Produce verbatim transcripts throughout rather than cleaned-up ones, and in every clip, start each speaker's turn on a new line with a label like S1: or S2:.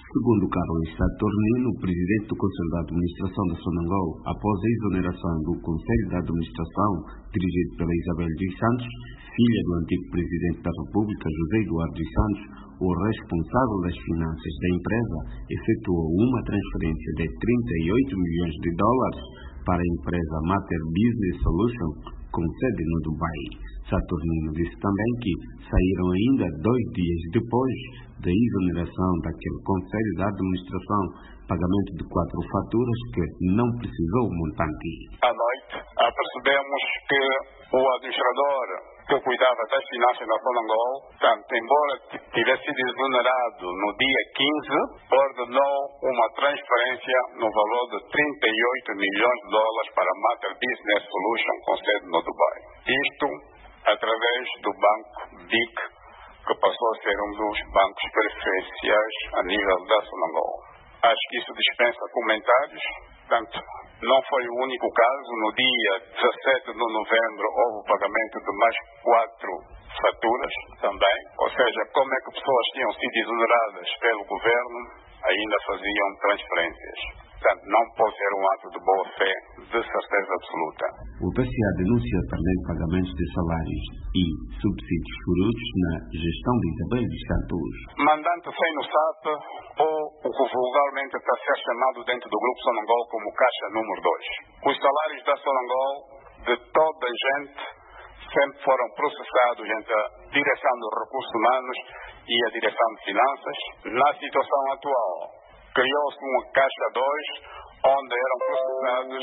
S1: Segundo Carlos Saturnino, presidente do Conselho de Administração da Sonangol, após a exoneração do Conselho de Administração, dirigido pela Isabel dos Santos, filha do antigo presidente da República, José Eduardo dos Santos, o responsável das finanças da empresa efetuou uma transferência de trinta e oito milhões de dólares para a empresa Mater Business Solution, com sede no Dubai. Saturnino disse também que saíram ainda dois dias depois da exoneração daquele Conselho de Administração pagamento de quatro faturas que não precisou montante.
S2: À noite, percebemos que o administrador que cuidava das finanças da Sonangol, tanto embora tivesse sido exonerado no dia quinze, ordenou uma transferência no valor de trinta e oito milhões de dólares para a Mater Business Solution, com sede no Dubai. Isto através do banco B I C, que passou a ser um dos bancos preferenciais a nível da Sonangol. Acho que isso dispensa comentários. Portanto, não foi o único caso. No dia dezassete de novembro houve o pagamento de mais quatro faturas também. Ou seja, como é que pessoas tinham sido exoneradas pelo governo ainda faziam transferências. Portanto, não pode ser um ato de boa-fé, de certeza absoluta.
S1: O P C A denuncia também pagamentos de salários e subsídios frutos na gestão de Isabel dos Santos.
S2: Mandante sem no S A P, ou o que vulgarmente está a ser chamado dentro do Grupo Sonangol como Caixa número dois. Os salários da Sonangol, de toda a gente, sempre foram processados entre a Direção dos Recursos Humanos e a Direção de Finanças. Na situação atual, criou-se uma Caixa dois, onde eram processadas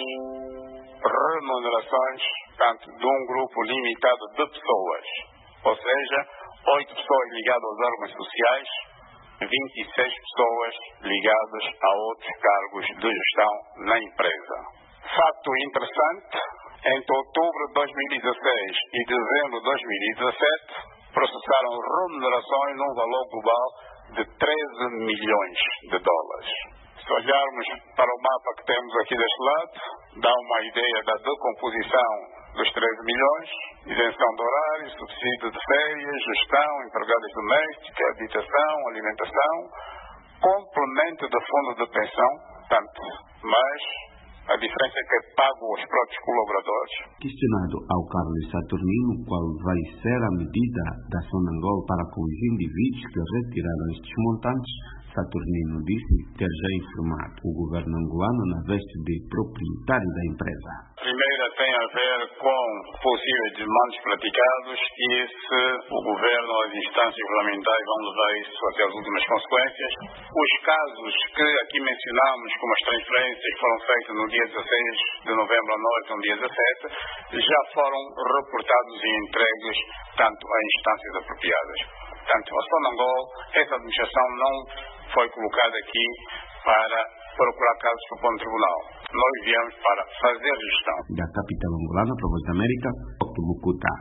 S2: remunerações, tanto de um grupo limitado de pessoas, ou seja, oito pessoas ligadas aos órgãos sociais, vinte e seis pessoas ligadas a outros cargos de gestão na empresa. Fato interessante, entre outubro de dois mil e dezasseis e dezembro de dois mil e dezassete, processaram remunerações num valor global de treze milhões de dólares. Se olharmos para o mapa que temos aqui deste lado, dá uma ideia da decomposição dos treze milhões, isenção de horários, subsídio de férias, gestão, empregadas domésticas, habitação, alimentação, complemento de fundo de pensão, tanto, mas a diferença é que é pago aos próprios colaboradores.
S1: Questionado ao Carlos Saturnino qual vai ser a medida da Sonangol para com os indivíduos que retiraram estes montantes, Saturnino disse ter já informado o governo angolano na veste de proprietário da empresa.
S2: A primeira tem a ver com possíveis desmandos praticados e se o governo ou as instâncias regulamentares vão levar isso até as últimas consequências. Os casos que aqui mencionamos, como as transferências que foram feitas no dia dezasseis de novembro à noite, no dia dezassete, já foram reportados e entregues tanto a instâncias apropriadas. Portanto, a Sonangol, essa administração não foi colocada aqui para procurar casos para o Plano Tribunal. Nós viemos para fazer gestão.
S1: Da capital angolana para a Voz da América, Mucuta.